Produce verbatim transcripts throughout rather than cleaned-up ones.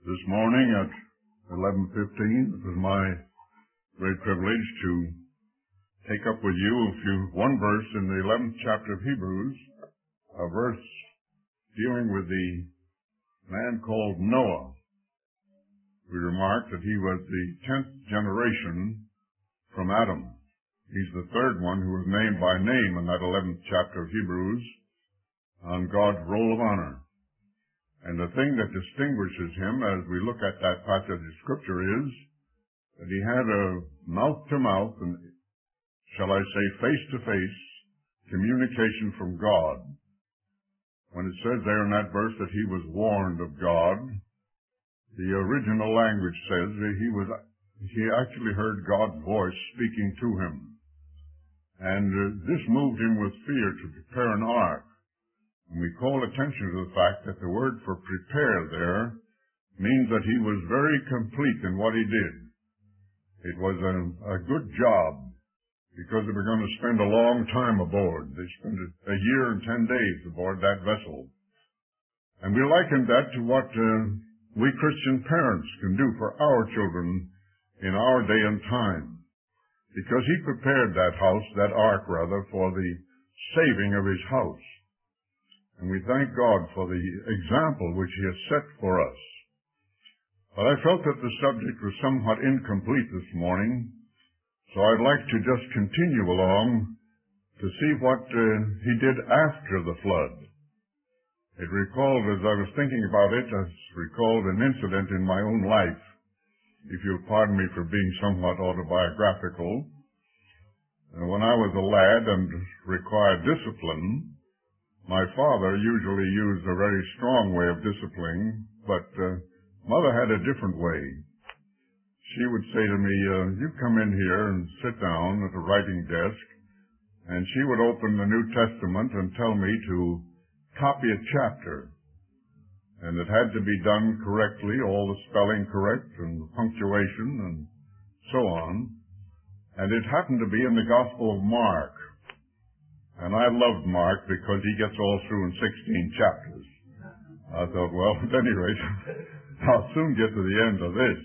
This morning at eleven fifteen, it was my great privilege to take up with you a few, one verse in the eleventh chapter of Hebrews, a verse dealing with the man called Noah. We remarked that he was the tenth generation from Adam. He's the third one who was named by name in that eleventh chapter of Hebrews on God's roll of honor. And the thing that distinguishes him as we look at that passage of Scripture is that he had a mouth-to-mouth and, shall I say, face-to-face communication from God. When it says there in that verse that he was warned of God, the original language says that he was he actually heard God's voice speaking to him. And uh, this moved him with fear to prepare an ark. And we call attention to the fact that the word for prepare there means that he was very complete in what he did. It was a, a good job because they were going to spend a long time aboard. They spent a year and ten days aboard that vessel. And we likened that to what uh, we Christian parents can do for our children in our day and time. Because he prepared that house, that ark rather, for the saving of his house. And we thank God for the example which he has set for us. But I felt that the subject was somewhat incomplete this morning, so I'd like to just continue along to see what uh, he did after the flood. It recalled, as I was thinking about it, I recalled an incident in my own life, if you'll pardon me for being somewhat autobiographical. Uh, when I was a lad and required discipline, my father usually used a very strong way of disciplining, but uh, Mother had a different way. She would say to me, uh, you come in here and sit down at the writing desk, and she would open the New Testament and tell me to copy a chapter. And it had to be done correctly, all the spelling correct and punctuation and so on. And it happened to be in the Gospel of Mark. And I loved Mark because he gets all through in sixteen chapters. I thought, well, at any rate, I'll soon get to the end of this.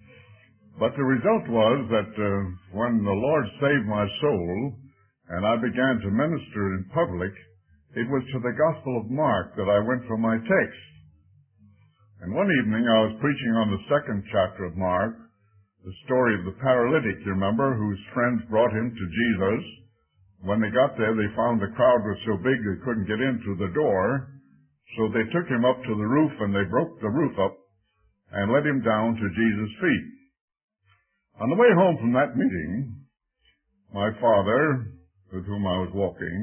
But the result was that uh, when the Lord saved my soul and I began to minister in public, it was to the Gospel of Mark that I went for my text. And one evening I was preaching on the second chapter of Mark, the story of the paralytic, you remember, whose friends brought him to Jesus. When they got there, they found the crowd was so big they couldn't get into the door, so they took him up to the roof and they broke the roof up and let him down to Jesus' feet. On the way home from that meeting, my father, with whom I was walking,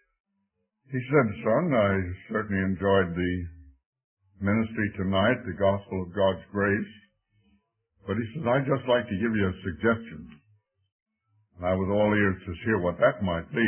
he said, son, I certainly enjoyed the ministry tonight, the gospel of God's grace, but he said, I'd just like to give you a suggestion. And I was all ears to hear what that might be.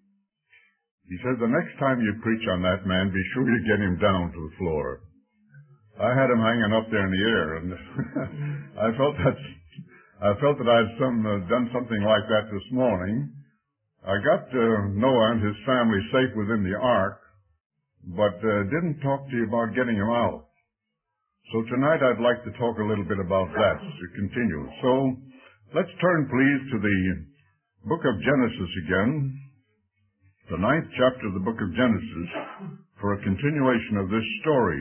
He said, the next time you preach on that man, be sure you get him down to the floor. I had him hanging up there in the air, and I felt that I felt that I had some, uh, done something like that this morning. I got uh, Noah and his family safe within the ark, but uh, didn't talk to you about getting him out. So tonight I'd like to talk a little bit about that to continue. So let's turn, please, to the book of Genesis again, the ninth chapter of the book of Genesis, for a continuation of this story.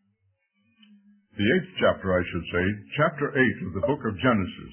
The eighth chapter, I should say, chapter eight of the book of Genesis.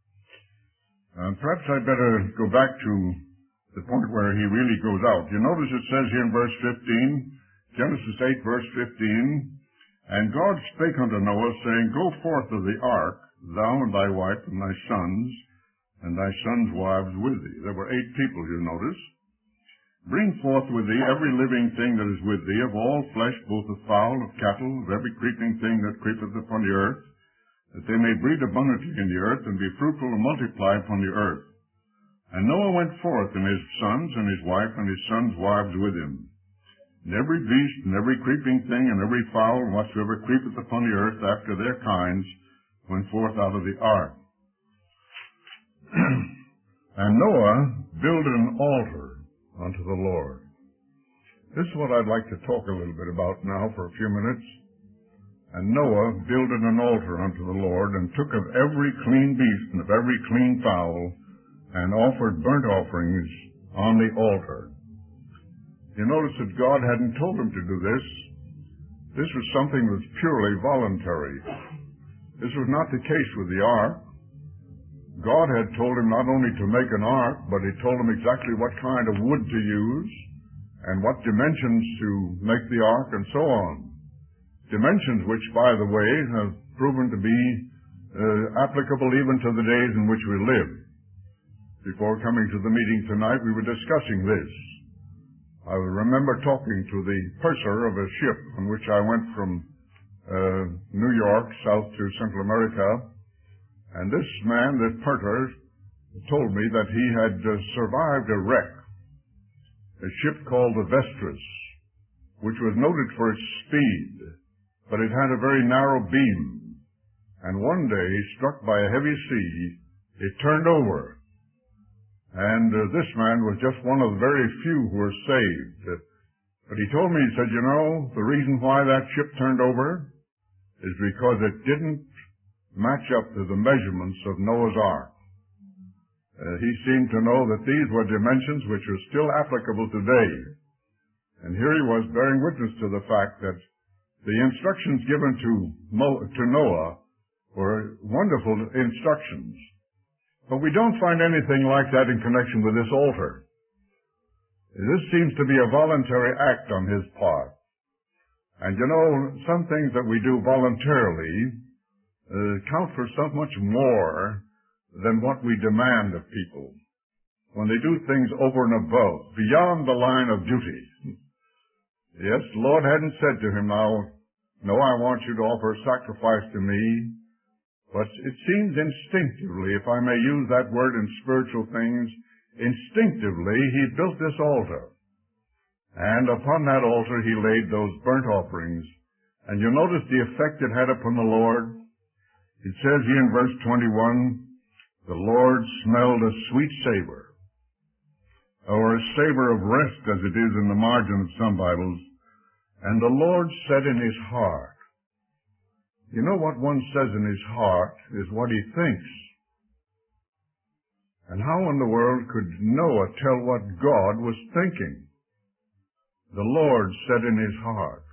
And perhaps I'd better go back to the point where he really goes out. You notice it says here in verse fifteen, Genesis eight, verse fifteen, and God spake unto Noah, saying, go forth of the ark, thou and thy wife and thy sons, and thy sons' wives with thee. There were eight people, you notice. Bring forth with thee every living thing that is with thee, of all flesh, both of fowl, of cattle, of every creeping thing that creepeth upon the earth, that they may breed abundantly in the earth, and be fruitful and multiply upon the earth. And Noah went forth, and his sons, and his wife, and his sons' wives with him. And every beast, and every creeping thing, and every fowl, and whatsoever creepeth upon the earth after their kinds, went forth out of the ark. And Noah builded an altar unto the Lord. This is what I'd like to talk a little bit about now for a few minutes. And Noah builded an altar unto the Lord, and took of every clean beast and of every clean fowl, and offered burnt offerings on the altar. You notice that God hadn't told him to do this. This was something that was purely voluntary. This was not the case with the ark. God had told him not only to make an ark, but he told him exactly what kind of wood to use, and what dimensions to make the ark, and so on. Dimensions which, by the way, have proven to be uh, applicable even to the days in which we live. Before coming to the meeting tonight, we were discussing this. I remember talking to the purser of a ship on which I went from uh, New York south to Central America, and this man, this purser, told me that he had uh, survived a wreck, a ship called the Vestris, which was noted for its speed, but it had a very narrow beam, and one day, struck by a heavy sea, it turned over. And uh, this man was just one of the very few who were saved. But he told me, he said, you know, the reason why that ship turned over is because it didn't match up to the measurements of Noah's Ark. Uh, he seemed to know that these were dimensions which are still applicable today. And here he was bearing witness to the fact that the instructions given to, Mo, to Noah were wonderful instructions. But we don't find anything like that in connection with this altar. This seems to be a voluntary act on his part. And you know, some things that we do voluntarily uh, count for so much more than what we demand of people. When they do things over and above, beyond the line of duty. Yes, the Lord hadn't said to him, now, no, I want you to offer a sacrifice to me. But it seems instinctively, if I may use that word in spiritual things, instinctively he built this altar. And upon that altar he laid those burnt offerings. And you notice the effect it had upon the Lord. It says here in verse twenty-one, the Lord smelled a sweet savor, or a savor of rest, as it is in the margin of some Bibles. And the Lord said in his heart. You know what one says in his heart is what he thinks. And how in the world could Noah tell what God was thinking? The Lord said in his heart.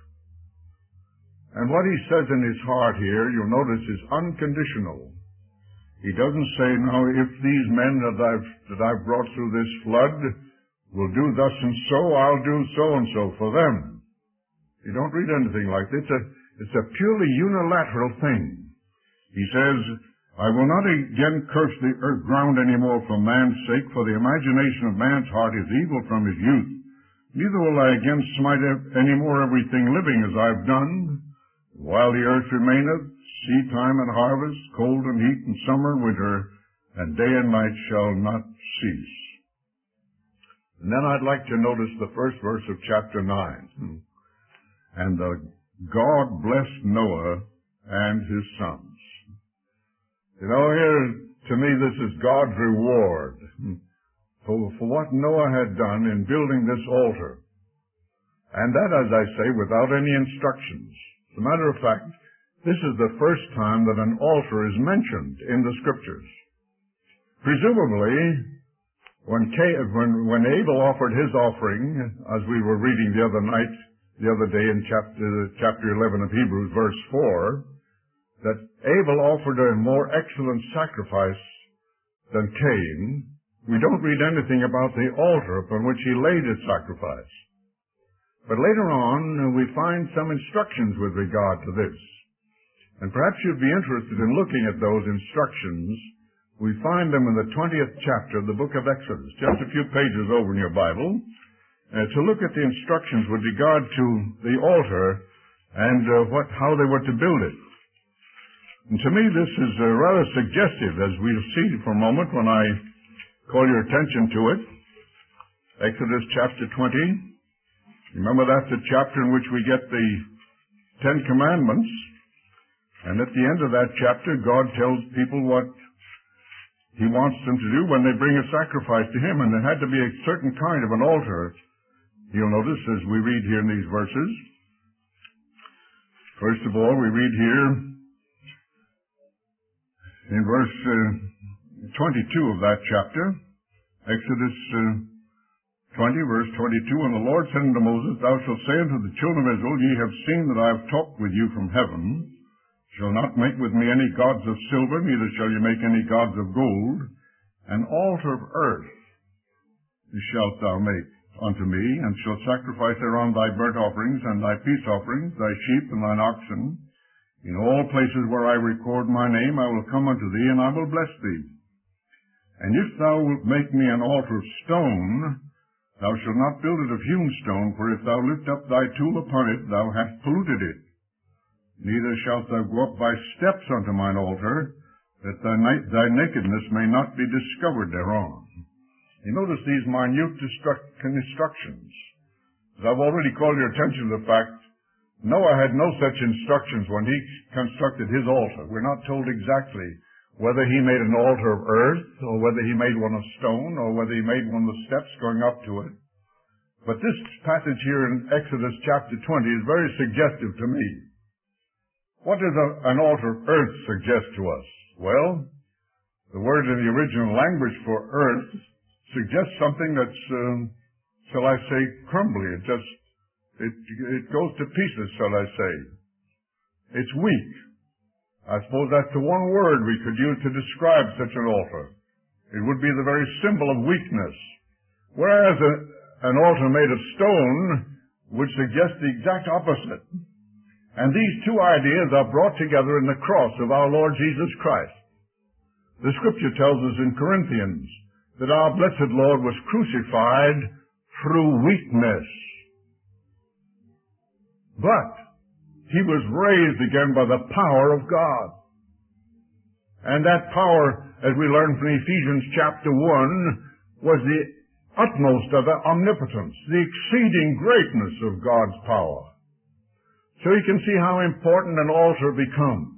And what he says in his heart here, you'll notice, is unconditional. He doesn't say, now, if these men that I've, that I've brought through this flood will do thus and so, I'll do so and so for them. You don't read anything like this. It's a, it's a purely unilateral thing. He says, I will not again curse the earth ground any more for man's sake, for the imagination of man's heart is evil from his youth. Neither will I again smite any more everything living as I've done. While the earth remaineth, seed time and harvest, cold and heat, and summer and winter, and day and night shall not cease. And then I'd like to notice the first verse of chapter nine. And the God blessed Noah and his sons. You know, here, to me, this is God's reward for, for what Noah had done in building this altar. And that, as I say, without any instructions. As a matter of fact, this is the first time that an altar is mentioned in the Scriptures. Presumably, when, Cain, when, when Abel offered his offering, as we were reading the other night, the other day in chapter, chapter eleven of Hebrews, verse four, that Abel offered a more excellent sacrifice than Cain. We don't read anything about the altar upon which he laid his sacrifice. But later on, we find some instructions with regard to this. And perhaps you'd be interested in looking at those instructions. We find them in the twentieth chapter of the book of Exodus, just a few pages over in your Bible. Uh, to look at the instructions with regard to the altar and uh, what, how they were to build it. And to me, this is uh, rather suggestive, as we'll see for a moment when I call your attention to it. Exodus chapter twenty. Remember, that's the chapter in which we get the Ten Commandments. And at the end of that chapter, God tells people what he wants them to do when they bring a sacrifice to him. And there had to be a certain kind of an altar. You'll notice as we read here in these verses, First of all, we read here in verse uh, twenty-two of that chapter, Exodus uh, twenty, verse twenty-two, And the Lord said unto Moses, Thou shalt say unto the children of Israel, Ye have seen that I have talked with you from heaven. Shall not make with me any gods of silver, neither shall you make any gods of gold. An altar of earth shalt thou make unto me, and shalt sacrifice thereon thy burnt offerings, and thy peace offerings, thy sheep, and thine oxen. In all places where I record my name, I will come unto thee, and I will bless thee. And if thou wilt make me an altar of stone, thou shalt not build it of hewn stone, for if thou lift up thy tool upon it, thou hast polluted it. Neither shalt thou go up by steps unto mine altar, that thy, thy nakedness may not be discovered thereon. You notice these minute instructions. As I've already called your attention to the fact, Noah had no such instructions when he constructed his altar. We're not told exactly whether he made an altar of earth, or whether he made one of stone, or whether he made one of the steps going up to it. But this passage here in Exodus chapter twenty is very suggestive to me. What does a, an altar of earth suggest to us? Well, the word in the original language for earth suggests something that's, um, shall I say, crumbly. It just, it, it goes to pieces, shall I say. It's weak. I suppose that's the one word we could use to describe such an altar. It would be the very symbol of weakness. Whereas a, an altar made of stone would suggest the exact opposite. And these two ideas are brought together in the cross of our Lord Jesus Christ. The Scripture tells us in Corinthians that our blessed Lord was crucified through weakness. But he was raised again by the power of God. And that power, as we learn from Ephesians chapter one, was the utmost of the omnipotence, the exceeding greatness of God's power. So you can see how important an altar becomes.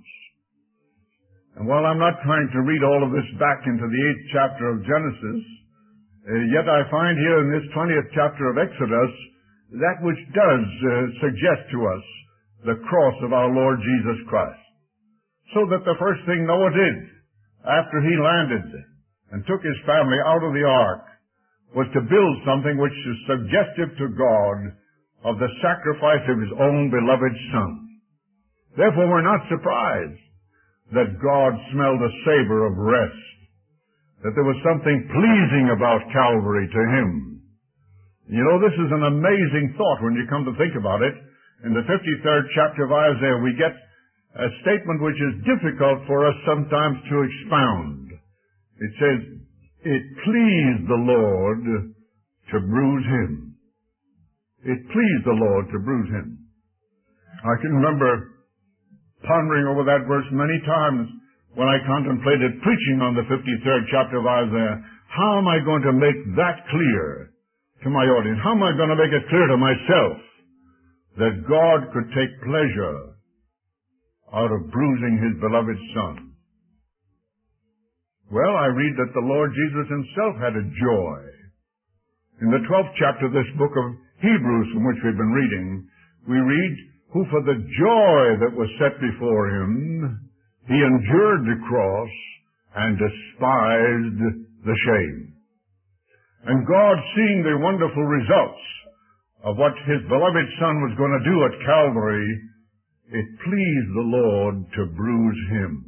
And while I'm not trying to read all of this back into the eighth chapter of Genesis, uh, yet I find here in this twentieth chapter of Exodus that which does uh, suggest to us the cross of our Lord Jesus Christ. So that the first thing Noah did after he landed and took his family out of the ark was to build something which is suggestive to God of the sacrifice of his own beloved Son. Therefore, we're not surprised that God smelled a savor of rest, that there was something pleasing about Calvary to him. You know, this is an amazing thought when you come to think about it. In the fifty-third chapter of Isaiah, we get a statement which is difficult for us sometimes to expound. It says, it pleased the Lord to bruise him. It pleased the Lord to bruise him. I can remember pondering over that verse many times when I contemplated preaching on the fifty-third chapter of Isaiah. How am I going to make that clear to my audience? How am I going to make it clear to myself that God could take pleasure out of bruising his beloved Son? Well, I read that the Lord Jesus himself had a joy. In the twelfth chapter of this book of Hebrews, from which we've been reading, we read, who for the joy that was set before him, he endured the cross and despised the shame. And God, seeing the wonderful results of what his beloved Son was going to do at Calvary, it pleased the Lord to bruise him.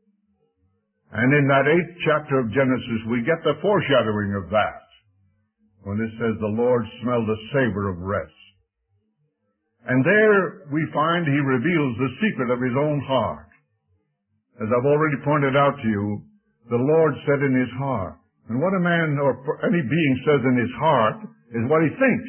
And in that eighth chapter of Genesis, we get the foreshadowing of that, when it says the Lord smelled a savor of rest. And there we find he reveals the secret of his own heart. As I've already pointed out to you, the Lord said in his heart. And what a man or any being says in his heart is what he thinks.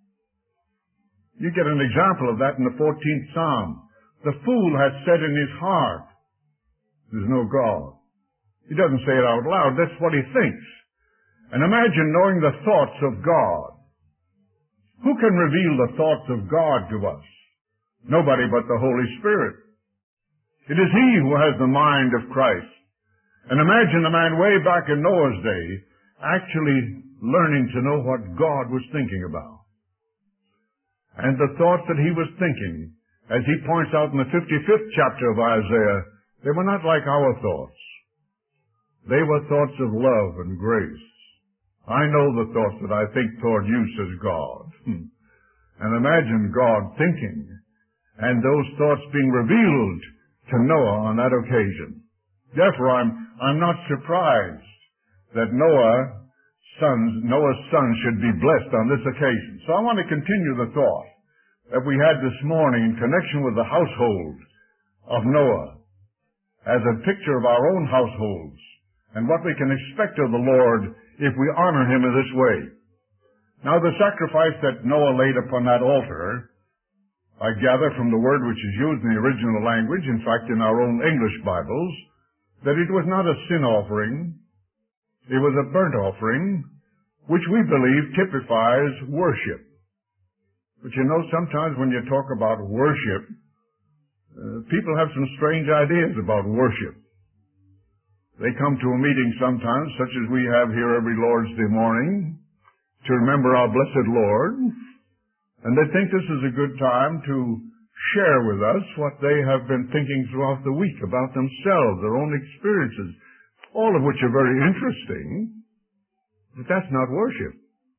You get an example of that in the fourteenth Psalm. The fool has said in his heart, there's no God. He doesn't say it out loud. That's what he thinks. And imagine knowing the thoughts of God. Who can reveal the thoughts of God to us? Nobody but the Holy Spirit. It is he who has the mind of Christ. And imagine a man way back in Noah's day actually learning to know what God was thinking about. And the thoughts that he was thinking As he points out in the fifty-fifth chapter of Isaiah, they were not like our thoughts. They were thoughts of love and grace. I know the thoughts that I think toward you, says God. And imagine God thinking, and those thoughts being revealed to Noah on that occasion. Therefore, I'm, I'm not surprised that Noah sons, Noah's sons should be blessed on this occasion. So I want to continue the thought that we had this morning in connection with the household of Noah as a picture of our own households and what we can expect of the Lord if we honor him in this way. Now, the sacrifice that Noah laid upon that altar, I gather from the word which is used in the original language, in fact in our own English Bibles, that it was not a sin offering. It was a burnt offering, which we believe typifies worship. But you know, sometimes when you talk about worship, uh, people have some strange ideas about worship. They come to a meeting sometimes, such as we have here every Lord's Day morning, to remember our blessed Lord, and they think this is a good time to share with us what they have been thinking throughout the week about themselves, their own experiences, all of which are very interesting, but that's not worship.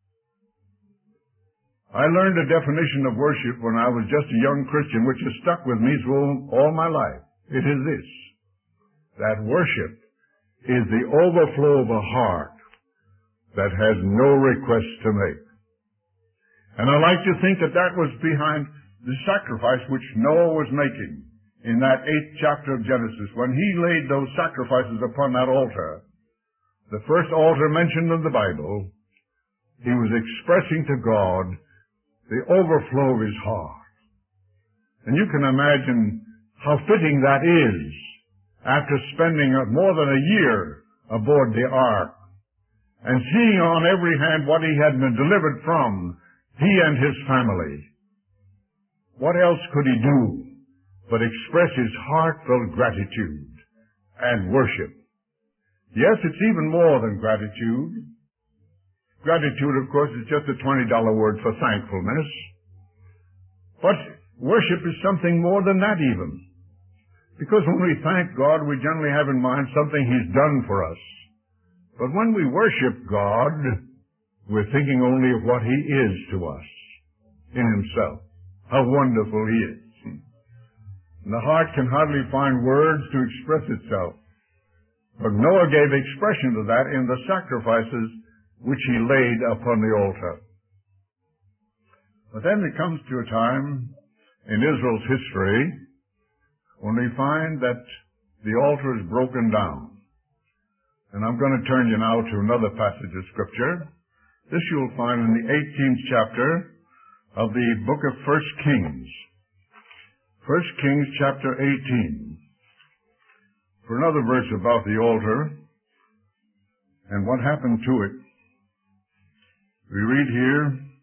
I learned a definition of worship when I was just a young Christian, which has stuck with me through all my life. It is this, that worship is the overflow of a heart that has no request to make. And I like to think that that was behind the sacrifice which Noah was making in that eighth chapter of Genesis. When he laid those sacrifices upon that altar, the first altar mentioned in the Bible, he was expressing to God the overflow of his heart. And you can imagine how fitting that is after spending more than a year aboard the ark and seeing on every hand what he had been delivered from, he and his family. What else could he do but express his heartfelt gratitude and worship? Yes, it's even more than gratitude. Gratitude, of course, is just a twenty dollar word for thankfulness. But worship is something more than that even. Because when we thank God, we generally have in mind something he's done for us. But when we worship God, we're thinking only of what he is to us in himself. How wonderful he is. And the heart can hardly find words to express itself. But Noah gave expression to that in the sacrifices which he laid upon the altar. But then it comes to a time in Israel's history when we find that the altar is broken down. And I'm going to turn you now to another passage of Scripture. This you'll find in the eighteenth chapter of the book of First Kings. First Kings chapter eighteen. For another verse about the altar and what happened to it. We read here,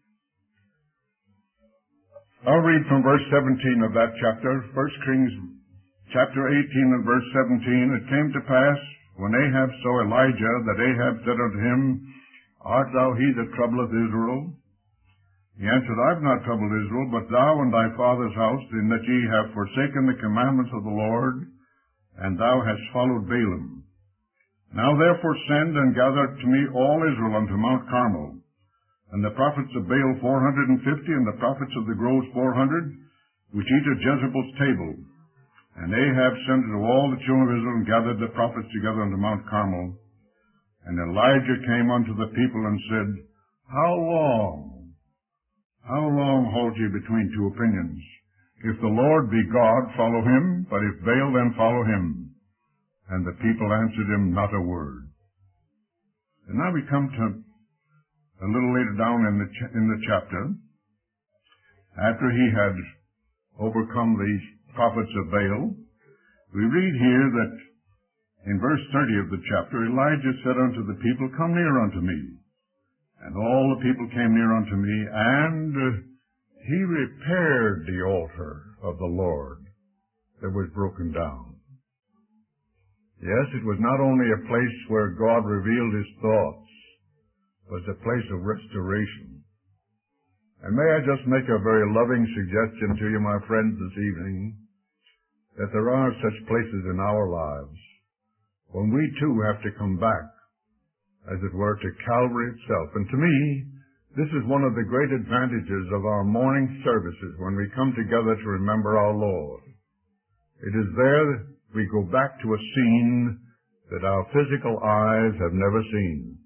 I'll read from verse seventeen of that chapter, First Kings chapter eighteen and verse seventeen. It came to pass, when Ahab saw Elijah, that Ahab said unto him, Art thou he that troubleth Israel? He answered, I have not troubled Israel, but thou and thy father's house, in that ye have forsaken the commandments of the Lord, and thou hast followed Baalim. Now therefore send and gather to me all Israel unto Mount Carmel, and the prophets of Baal four hundred and fifty, and the prophets of the groves four hundred, which eat at Jezebel's table. And Ahab sent unto all the children of Israel, and gathered the prophets together unto Mount Carmel. And Elijah came unto the people and said, How long? How long halt ye between two opinions? If the Lord be God, follow him, but if Baal, then follow him. And the people answered him not a word. And now we come to a little later down in the, ch- in the chapter, after he had overcome the prophets of Baal, we read here that in verse thirty of the chapter, Elijah said unto the people, Come near unto me. And all the people came near unto me, and he repaired the altar of the Lord that was broken down. Yes, it was not only a place where God revealed his thoughts, but a place of restoration. And may I just make a very loving suggestion to you, my friends, this evening, that there are such places in our lives when we too have to come back, as it were, to Calvary itself. And to me, this is one of the great advantages of our morning services when we come together to remember our Lord. It is there that we go back to a scene that our physical eyes have never seen.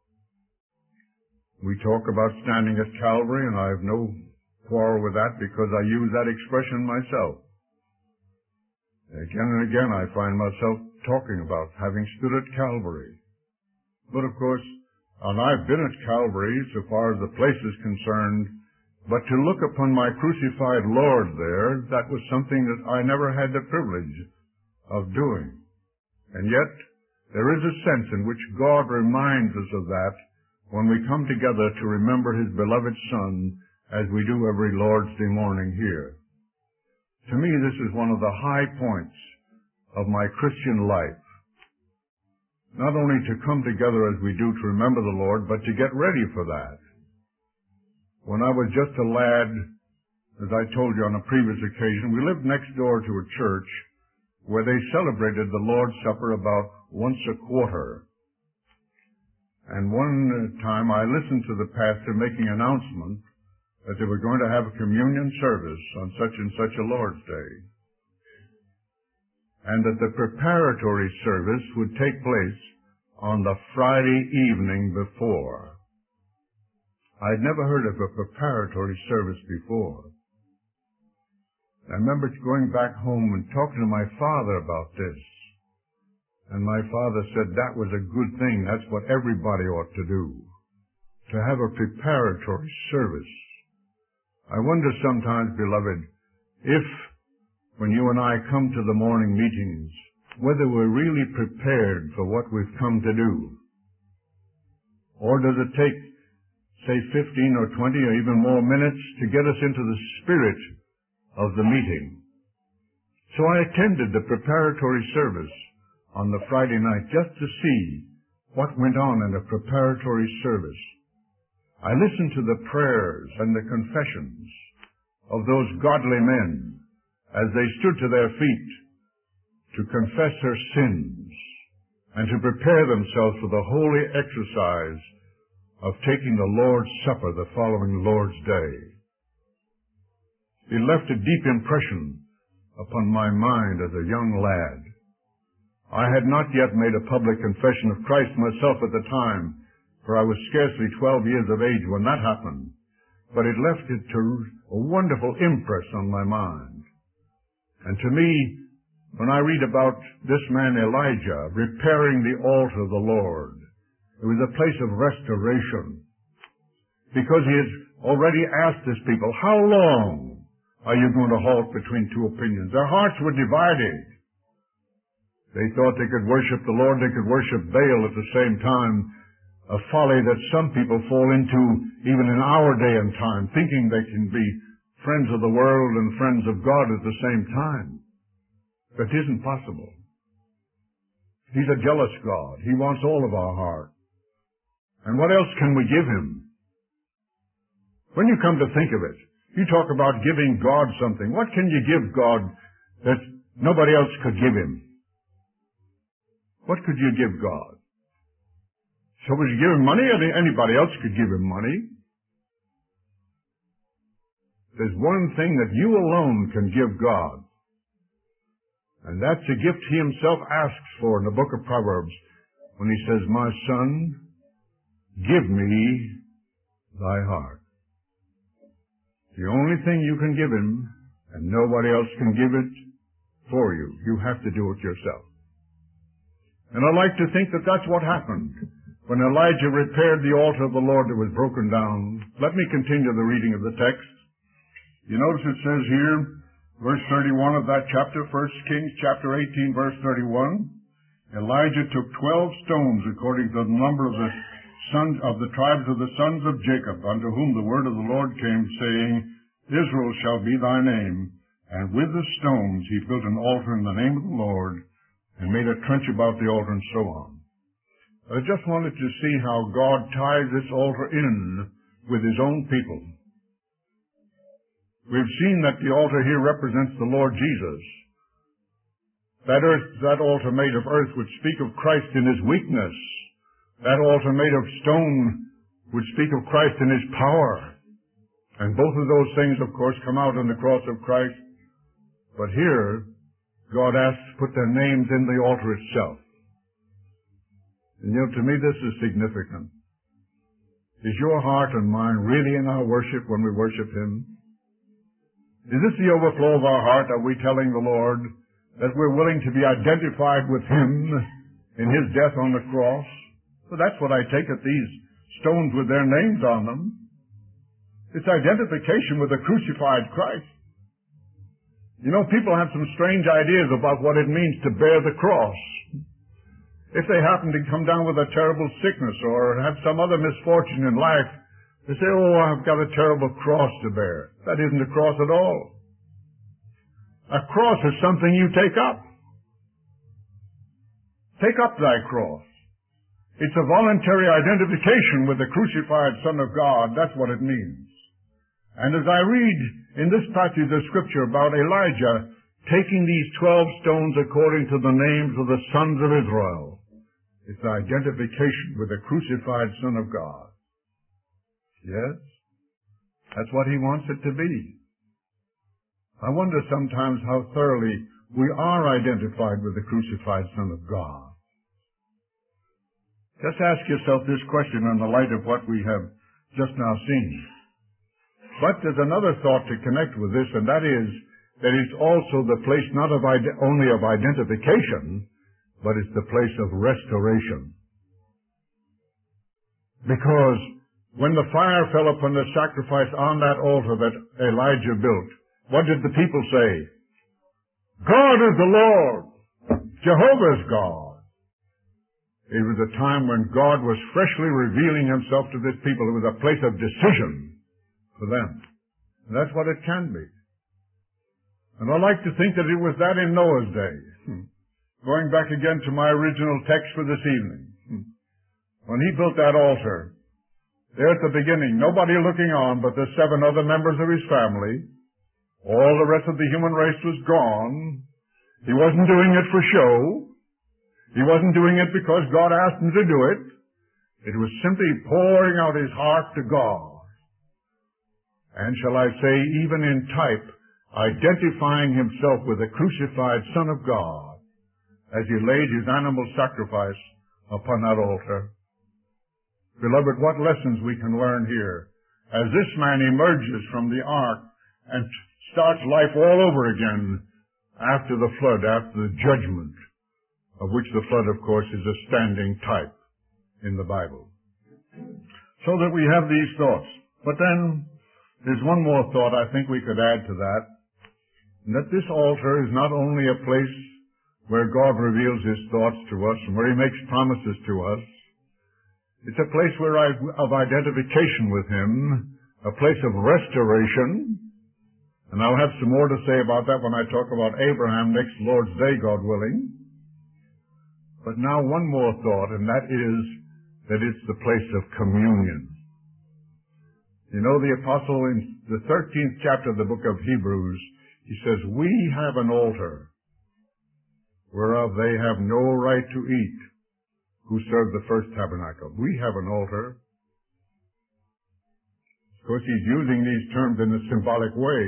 We talk about standing at Calvary, and I have no quarrel with that because I use that expression myself. Again and again I find myself talking about having stood at Calvary. But of course, and I've been at Calvary so far as the place is concerned, but to look upon my crucified Lord there, that was something that I never had the privilege of doing. And yet, there is a sense in which God reminds us of that when we come together to remember His beloved Son, as we do every Lord's Day morning here. To me, this is one of the high points of my Christian life. Not only to come together as we do to remember the Lord, but to get ready for that. When I was just a lad, as I told you on a previous occasion, we lived next door to a church where they celebrated the Lord's Supper about once a quarter. And one time I listened to the pastor making an announcement that they were going to have a communion service on such and such a Lord's Day, and that the preparatory service would take place on the Friday evening before. I'd never heard of a preparatory service before. I remember going back home and talking to my father about this, and my father said that was a good thing. That's what everybody ought to do, to have a preparatory service. I wonder sometimes, beloved, if, when you and I come to the morning meetings, whether we're really prepared for what we've come to do. Or does it take, say, fifteen or twenty or even more minutes to get us into the spirit of the meeting? So I attended the preparatory service on the Friday night just to see what went on in a preparatory service. I listened to the prayers and the confessions of those godly men as they stood to their feet to confess their sins and to prepare themselves for the holy exercise of taking the Lord's Supper the following Lord's Day. It left a deep impression upon my mind as a young lad. I had not yet made a public confession of Christ myself at the time, for I was scarcely twelve years of age when that happened, but it left it to a wonderful impress on my mind. And to me, when I read about this man Elijah repairing the altar of the Lord, it was a place of restoration, because he had already asked his people, how long are you going to halt between two opinions? Their hearts were divided. They thought they could worship the Lord, they could worship Baal at the same time, a folly that some people fall into even in our day and time, thinking they can be friends of the world and friends of God at the same time. That isn't possible. He's a jealous God. He wants all of our heart. And what else can we give Him? When you come to think of it, you talk about giving God something. What can you give God that nobody else could give Him? What could you give God? So would you give Him money? Anybody else could give Him money. There's one thing that you alone can give God, and that's a gift He Himself asks for in the book of Proverbs when He says, my son, give me thy heart. The only thing you can give Him, and nobody else can give it for you. You have to do it yourself. And I like to think that that's what happened when Elijah repaired the altar of the Lord that was broken down. Let me continue the reading of the text. You notice it says here, verse thirty-one of that chapter, First Kings chapter eighteen, verse thirty-one, Elijah took twelve stones according to the number of the sons of the tribes of the sons of Jacob, unto whom the word of the Lord came, saying, Israel shall be thy name. And with the stones he built an altar in the name of the Lord, and made a trench about the altar, and so on. I just wanted to see how God ties this altar in with His own people. We've seen that the altar here represents the Lord Jesus. That earth, that altar made of earth would speak of Christ in His weakness. That altar made of stone would speak of Christ in His power. And both of those things, of course, come out on the cross of Christ. But here, God asks to put their names in the altar itself. And you know, to me this is significant. Is your heart and mind really in our worship when we worship Him? Is this the overflow of our heart? Are we telling the Lord that we're willing to be identified with Him in His death on the cross? So that's what I take it, these stones with their names on them. It's identification with the crucified Christ. You know, people have some strange ideas about what it means to bear the cross. If they happen to come down with a terrible sickness or have some other misfortune in life, they say, oh, I've got a terrible cross to bear. That isn't a cross at all. A cross is something you take up. Take up thy cross. It's a voluntary identification with the crucified Son of God. That's what it means. And as I read in this passage of Scripture about Elijah taking these twelve stones according to the names of the sons of Israel, it's identification with the crucified Son of God. Yes, that's what He wants it to be. I wonder sometimes how thoroughly we are identified with the crucified Son of God. Just ask yourself this question in the light of what we have just now seen. But there's another thought to connect with this, and that is that it's also the place not of ide- only of identification, but it's the place of restoration. Because when the fire fell upon the sacrifice on that altar that Elijah built, what did the people say? God is the Lord. Jehovah's God. It was a time when God was freshly revealing Himself to this people. It was a place of decision for them. And that's what it can be. And I like to think that it was that in Noah's day. Hmm. Going back again to my original text for this evening. Hmm. When he built that altar, there at the beginning, nobody looking on but the seven other members of his family. All the rest of the human race was gone. He wasn't doing it for show. He wasn't doing it because God asked him to do it. It was simply pouring out his heart to God. And shall I say, even in type, identifying himself with the crucified Son of God as he laid his animal sacrifice upon that altar. Beloved, what lessons we can learn here as this man emerges from the ark and starts life all over again after the flood, after the judgment, of which the flood, of course, is a standing type in the Bible. So that we have these thoughts. But then, there's one more thought I think we could add to that, and that this altar is not only a place where God reveals His thoughts to us and where He makes promises to us. It's a place where I, of identification with Him, a place of restoration. And I'll have some more to say about that when I talk about Abraham next Lord's Day, God willing. But now one more thought, and that is that it's the place of communion. You know, the apostle in the thirteenth chapter of the book of Hebrews, he says, we have an altar whereof they have no right to eat who served the first tabernacle. We have an altar. Of course, he's using these terms in a symbolic way,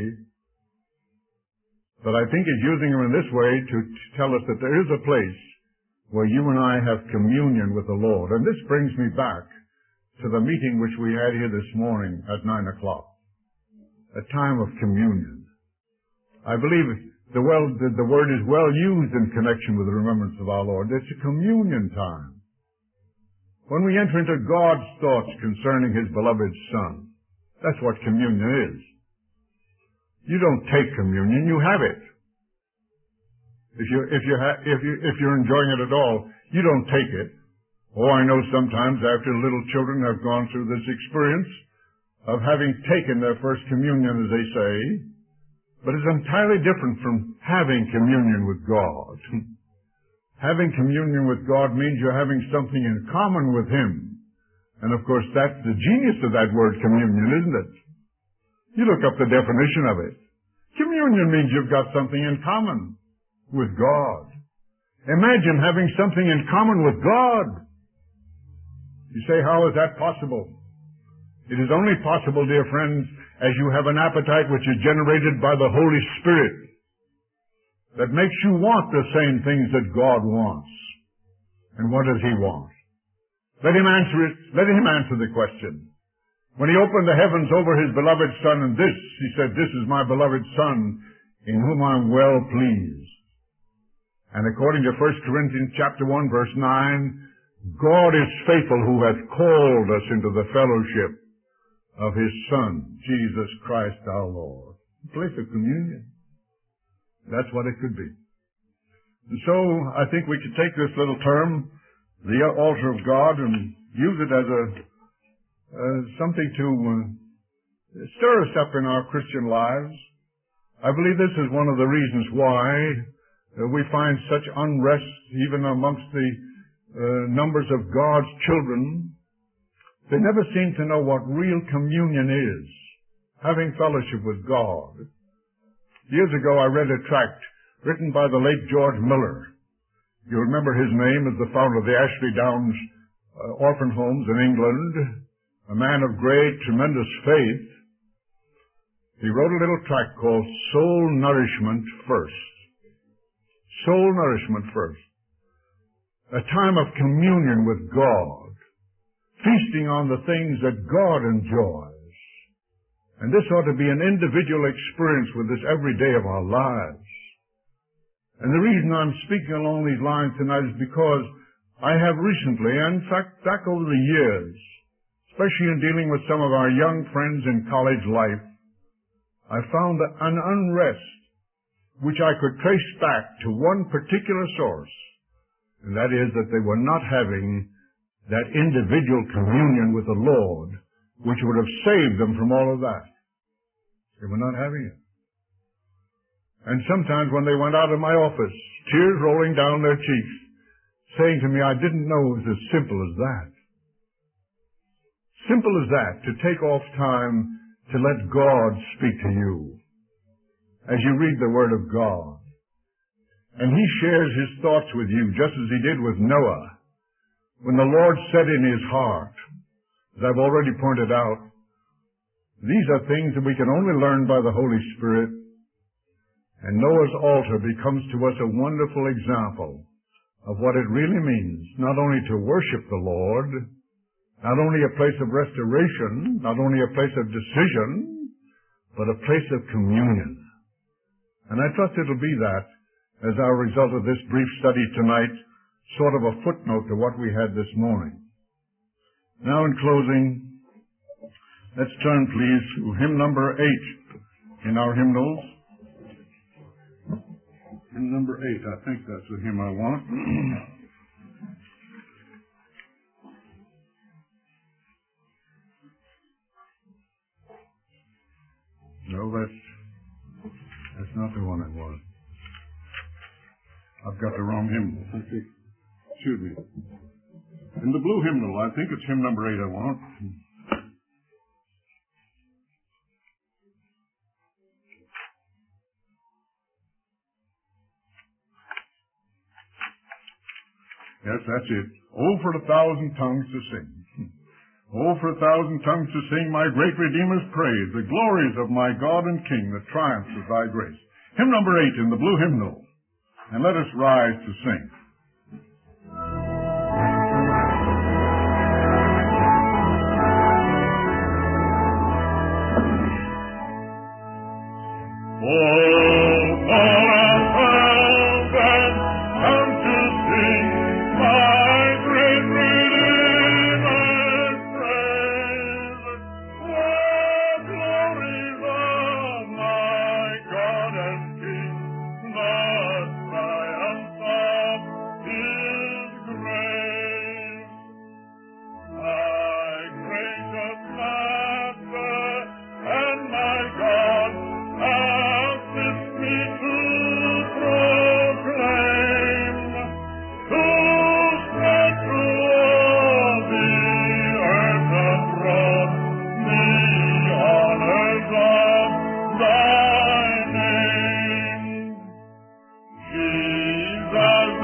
but I think he's using them in this way to tell us that there is a place where you and I have communion with the Lord. And this brings me back to the meeting which we had here this morning at nine o'clock, a time of communion. I believe the, well, the, the word is well used in connection with the remembrance of our Lord. It's a communion time. When we enter into God's thoughts concerning His beloved Son, that's what communion is. You don't take communion, you have it. If you if you ha- if you if you're enjoying it at all, you don't take it. Oh, I know sometimes after little children have gone through this experience of having taken their first communion, as they say, but it's entirely different from having communion with God. Having communion with God means you're having something in common with Him. And of course, that's the genius of that word communion, isn't it? You look up the definition of it. Communion means you've got something in common with God. Imagine having something in common with God. You say, how is that possible? It is only possible, dear friends, as you have an appetite which is generated by the Holy Spirit that makes you want the same things that God wants. And what does He want? Let Him answer it. Let Him answer the question. When He opened the heavens over His beloved Son, and this, He said, this is my beloved Son, in whom I'm well pleased. And according to First Corinthians chapter one, verse nine, God is faithful who hath called us into the fellowship of His Son, Jesus Christ our Lord. A place of communion. That's what it could be. And so I think we could take this little term, the altar of God, and use it as a uh, something to uh, stir us up in our Christian lives. I believe this is one of the reasons why uh, we find such unrest even amongst the uh, numbers of God's children. They never seem to know what real communion is, having fellowship with God. Years ago I read a tract written by the late George Miller. You remember his name as the founder of the Ashley Downs uh, orphan homes in England, a man of great, tremendous faith. He wrote a little tract called Soul Nourishment First. Soul Nourishment First. A time of communion with God, feasting on the things that God enjoys. And this ought to be an individual experience with us every day of our lives. And the reason I'm speaking along these lines tonight is because I have recently, and in fact back over the years, especially in dealing with some of our young friends in college life, I found an unrest which I could trace back to one particular source, and that is that they were not having that individual communion with the Lord, which would have saved them from all of that. They were not having it. And sometimes when they went out of my office, tears rolling down their cheeks, saying to me, I didn't know it was as simple as that. Simple as that, to take off time to let God speak to you as you read the Word of God. And He shares His thoughts with you, just as He did with Noah, when the Lord said in His heart, as I've already pointed out, these are things that we can only learn by the Holy Spirit. And Noah's altar becomes to us a wonderful example of what it really means, not only to worship the Lord, not only a place of restoration, not only a place of decision, but a place of communion. And I trust it'll be that, as our result of this brief study tonight, sort of a footnote to what we had this morning. Now in closing, let's turn please to hymn number eight in our hymnals. Hymn number eight, I think that's the hymn I want. No, that's, that's not the one I want. I've got the wrong hymnal. I think, excuse me. In the blue hymnal, I think it's hymn number eight I want. Yes, that's it. Oh, for a thousand tongues to sing. Oh, for a thousand tongues to sing my great Redeemer's praise, the glories of my God and King, the triumphs of thy grace. Hymn number eight in the blue hymnal. And let us rise to sing. My God, how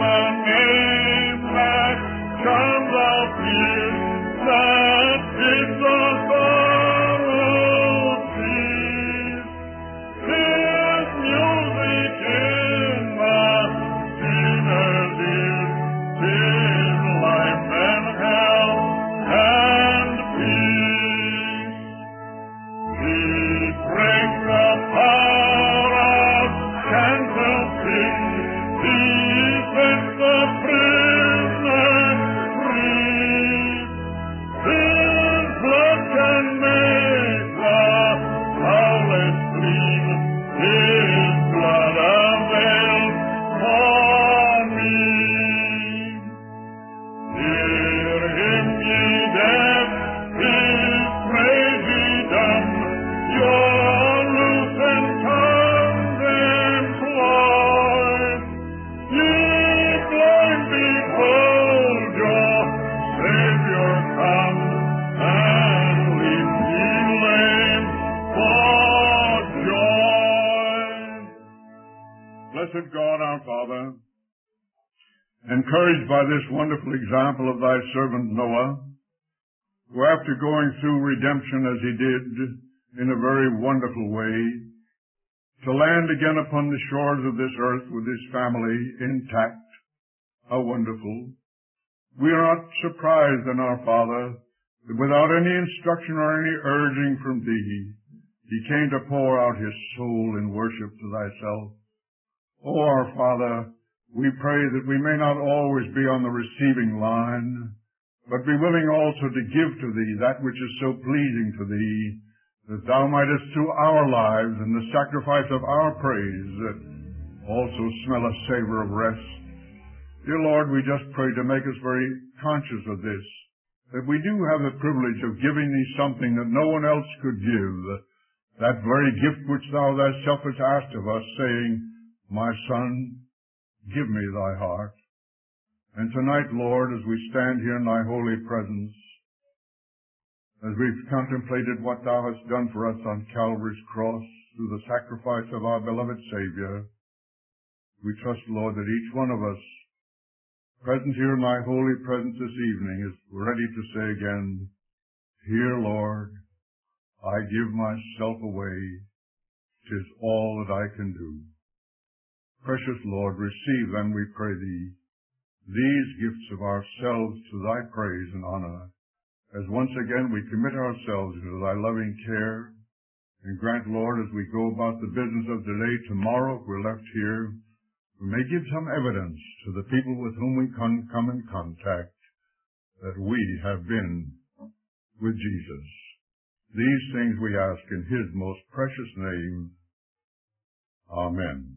a name that charms all fears, that gives us borrowed peace. His music in the sinner's ears, his life and health and peace. He breaks the power of cancel sin. He sets the prisoner free. His blood can make the foulest clean. His blood avails for me. Hear him, ye deaf, his praise ye dumb. Your loosened tongues employ. Ye blind, behold your Savior come, and leap ye lame for joy. Blessed God our Father, encouraged by this wonderful example of thy servant Noah, who after going through redemption as he did in a very wonderful way, to land again upon the shores of this earth with his family intact, how wonderful. We are not surprised then, our Father, that without any instruction or any urging from thee, he came to pour out his soul in worship to thyself. O our Father, we pray that we may not always be on the receiving line, but be willing also to give to thee that which is so pleasing to thee, that thou mightest through our lives and the sacrifice of our praise also smell a savor of rest. Dear Lord, we just pray to make us very conscious of this, that we do have the privilege of giving thee something that no one else could give, that very gift which thou thyself hast asked of us, saying, My son, give me thy heart. And tonight, Lord, as we stand here in thy holy presence, as we've contemplated what thou hast done for us on Calvary's cross through the sacrifice of our beloved Savior, we trust, Lord, that each one of us present here in thy holy presence this evening is ready to say again, Here, Lord, I give myself away. 'Tis all that I can do. Precious Lord, receive then, we pray thee, these gifts of ourselves to thy praise and honor, as once again we commit ourselves into thy loving care, and grant, Lord, as we go about the business of today, tomorrow, if we're left here, we may give some evidence to the people with whom we can come in contact that we have been with Jesus. These things we ask in his most precious name. Amen.